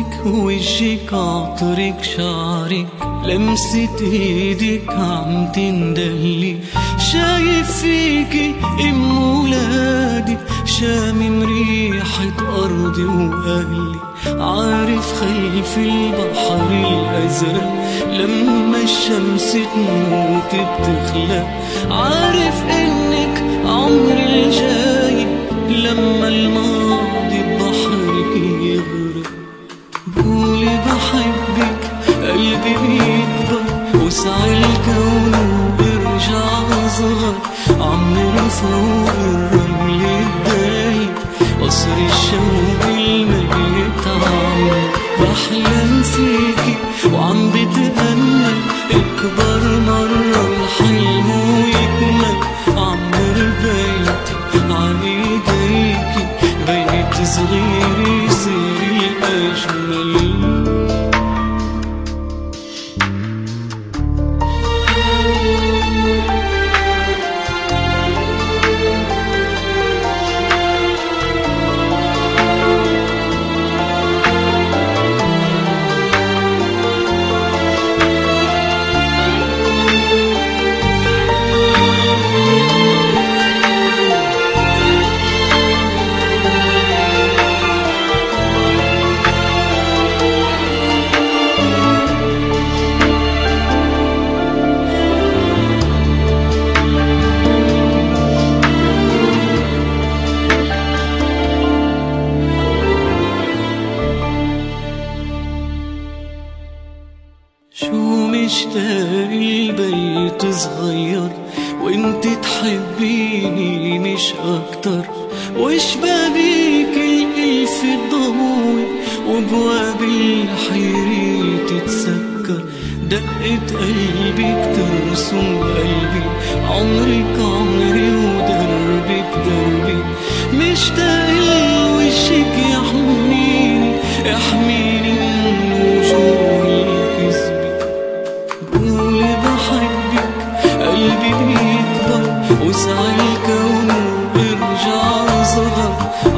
منك وشك عطرك شعرك لمسة ايدك عم تندهلي شايف فيكي ام ولادك شامم ريحة ارضي واهلي عارف خلف البحر الازرق لما الشمس تموت بتخلق عارف انك عمري الجاي لما الماضي ببحرك يغرق قولي بحبك قلبي بيكبر وسع الكون وبرجع اصغر عمري فوق الرمل الدايب قصر الشوق الميت عمري بحلم فيكي وعم بتأمل اكبر مرة الحلم ويكمل عمر بيتي عايديكي بيت صغير يصير الأجمل شو مشتاق البيت صغير وانت تحبيني مش اكتر وشبابيك الالف الضوي وابواب الحيرة تتسكر دقة قلبك ترسم قلبي عمرك عمري ودربك دربي مشتاق لوشك يحميني يحميني من وجوه الكذب قولي بحبك قلبي بيكبر وسع الكون وبرجع صغر